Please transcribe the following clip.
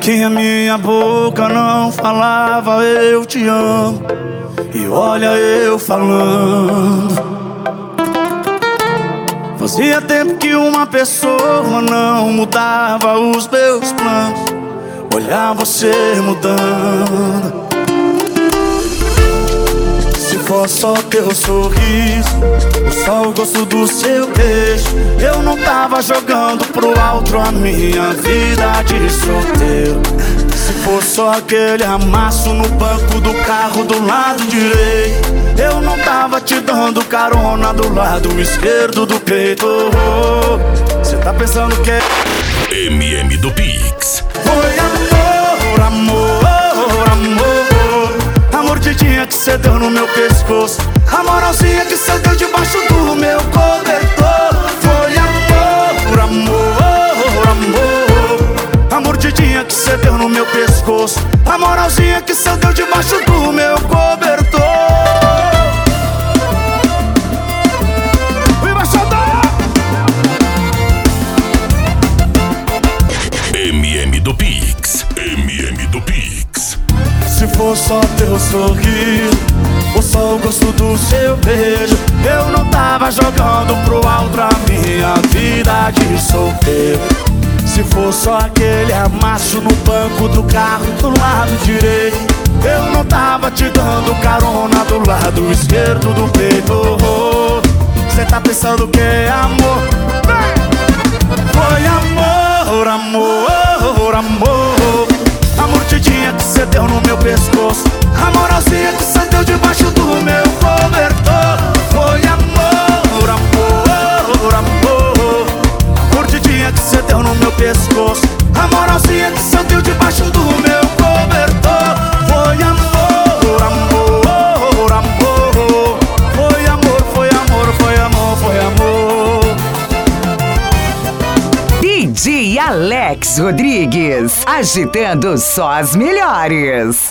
Que a minha boca não falava eu te amo, e olha eu falando. Fazia tempo que uma pessoa não mudava os meus planos. Olhar você mudando. Se for só teu sorriso, ou só o gosto do seu beijo, eu não tava jogando pro alto a minha vida de solteiro. Se for só aquele amasso no banco do carro do lado direito, eu não tava te dando carona do lado esquerdo do peito. Cê tá pensando que é MM do Pix. Foi amor, amor, amor. A mordidinha que cê deu no meu pescoço, a moralzinha que cê deu debaixo do meu cobertor. Foi amor, amor, amor. A mordidinha que cê deu no meu pescoço, a moralzinha que cê deu debaixo do meu cobertor. MM do Pix. MM do Pix. Se for só teu sorriso, ou só o gosto do seu beijo, eu não tava jogando pro alto a minha vida de solteiro. Se for só aquele amasso no banco do carro do lado direito, eu não tava te dando carona do lado esquerdo do peito. Cê tá pensando que é amor? Foi amor, amor, amor. A mordidinha que cê deu no meu pescoço, a moralzinha que cê deu debaixo do meu cobertor. Foi amor, amor, amor. A mordidinha que cê deu no meu pescoço, a moralzinha que cê deu debaixo do meu cobertor. Foi amor, amor, amor. Foi amor, foi amor, foi amor, foi amor. DJ Alex Rodrigues, agitando só as melhores.